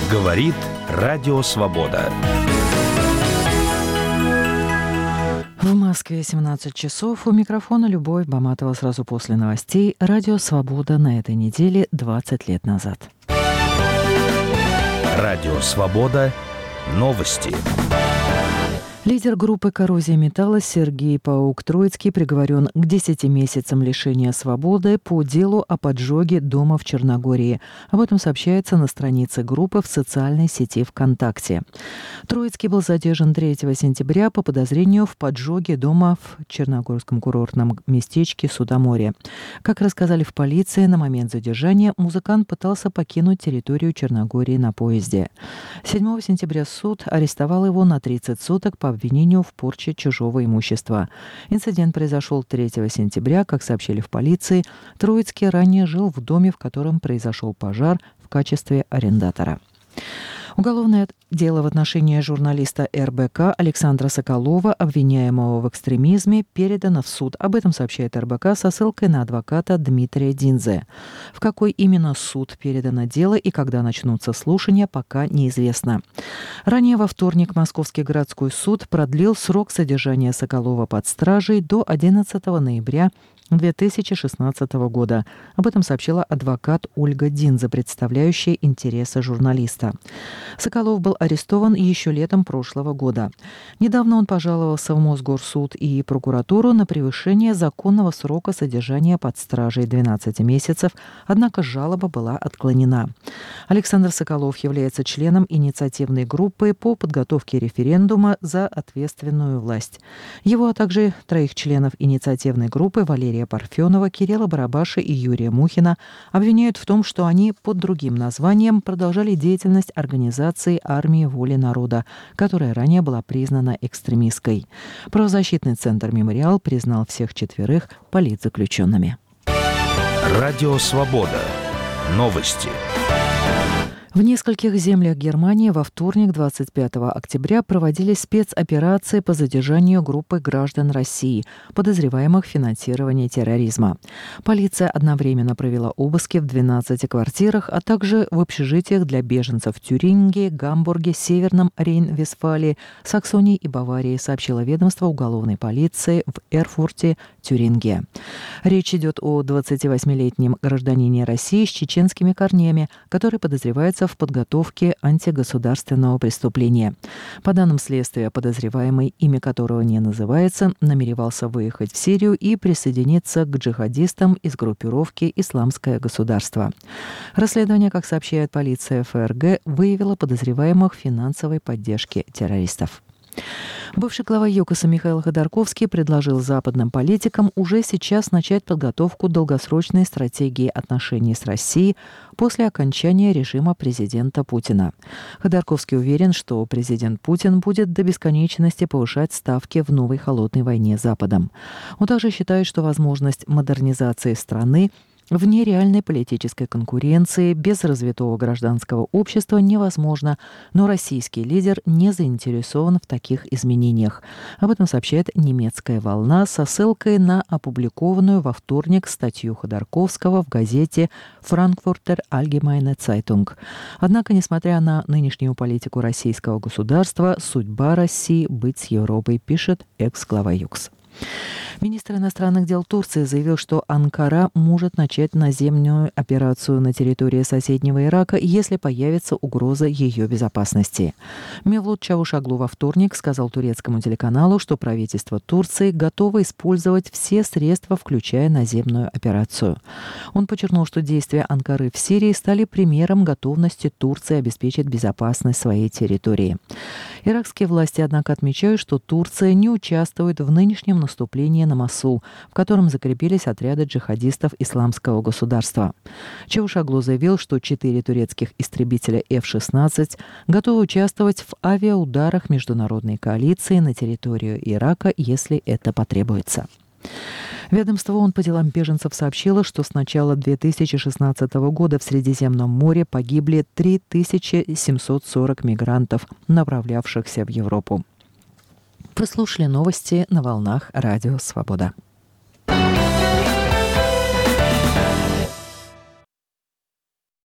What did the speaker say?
Говорит Радио Свобода. В Москве 17 часов. У микрофона Любовь Баматова. Сразу после новостей. Радио Свобода на этой неделе 20 лет назад. Радио Свобода. Новости. Лидер группы «Коррозия металла» Сергей Паук-Троицкий приговорен к 10 месяцам лишения свободы по делу о поджоге дома в Черногории. Об этом сообщается на странице группы в социальной сети ВКонтакте. Троицкий был задержан 3 сентября по подозрению в поджоге дома в черногорском курортном местечке Судоморье. Как рассказали в полиции, на момент задержания музыкант пытался покинуть территорию Черногории на поезде. 7 сентября суд арестовал его на 30 суток по обвинению в порче чужого имущества. Инцидент произошел 3 сентября. Как сообщили в полиции, Троицкий ранее жил в доме, в котором произошел пожар, в качестве арендатора. Уголовное дело в отношении журналиста РБК Александра Соколова, обвиняемого в экстремизме, передано в суд. Об этом сообщает РБК со ссылкой на адвоката Дмитрия Динзе. В какой именно суд передано дело и когда начнутся слушания, пока неизвестно. Ранее во вторник Московский городской суд продлил срок содержания Соколова под стражей до 11 ноября 2016 года. Об этом сообщила адвокат Ольга Динзе, представляющая интересы журналиста. Соколов был арестован еще летом прошлого года. Недавно он пожаловался в Мосгорсуд и прокуратуру на превышение законного срока содержания под стражей 12 месяцев, однако жалоба была отклонена. Александр Соколов является членом инициативной группы по подготовке референдума за ответственную власть. Его, а также 3 членов инициативной группы Валерия Парфенова, Кирилла Барабаша и Юрия Мухина обвиняют в том, что они под другим названием продолжали деятельность организации «Армии воли народа», которая ранее была признана экстремистской. Правозащитный центр «Мемориал» признал всех 4 политзаключенными. Радио Свобода. Новости. В нескольких землях Германии во вторник, 25 октября, проводились спецоперации по задержанию группы граждан России, подозреваемых в финансировании терроризма. Полиция одновременно провела обыски в 12 квартирах, а также в общежитиях для беженцев в Тюрингии, Гамбурге, Северном Рейн-Вестфалии, Саксонии и Баварии, сообщило ведомство уголовной полиции в Эрфурте, Тюрингия. Речь идет о 28-летнем гражданине России с чеченскими корнями, который подозревается в подготовке антигосударственного преступления. По данным следствия, подозреваемый, имя которого не называется, намеревался выехать в Сирию и присоединиться к джихадистам из группировки «Исламское государство». Расследование, как сообщает полиция ФРГ, выявило подозреваемых в финансовой поддержке террористов. Бывший глава ЮКОСа Михаил Ходорковский предложил западным политикам уже сейчас начать подготовку долгосрочной стратегии отношений с Россией после окончания режима президента Путина. Ходорковский уверен, что президент Путин будет до бесконечности повышать ставки в новой холодной войне с Западом. Он также считает, что возможность модернизации страны вне реальной политической конкуренции, без развитого гражданского общества невозможно, но российский лидер не заинтересован в таких изменениях. Об этом сообщает немецкая «Волна» со ссылкой на опубликованную во вторник статью Ходорковского в газете «Frankfurter Allgemeine Zeitung». Однако, несмотря на нынешнюю политику российского государства, судьба России быть с Европой, пишет экс-глава ЮКС. Министр иностранных дел Турции заявил, что Анкара может начать наземную операцию на территории соседнего Ирака, если появится угроза ее безопасности. Мевлут Чавушоглу во вторник сказал турецкому телеканалу, что правительство Турции готово использовать все средства, включая наземную операцию. Он подчеркнул, что действия Анкары в Сирии стали примером готовности Турции обеспечить безопасность своей территории. Иракские власти, однако, отмечают, что Турция не участвует в нынешнем наступлении на Мосул, в котором закрепились отряды джихадистов Исламского государства. Чавушоглу заявил, что 4 турецких истребителя F-16 готовы участвовать в авиаударах международной коалиции на территорию Ирака, если это потребуется. Ведомство ООН по делам беженцев сообщило, что с начала 2016 года в Средиземном море погибли 3740 мигрантов, направлявшихся в Европу. Вы слушали новости на волнах Радио Свобода.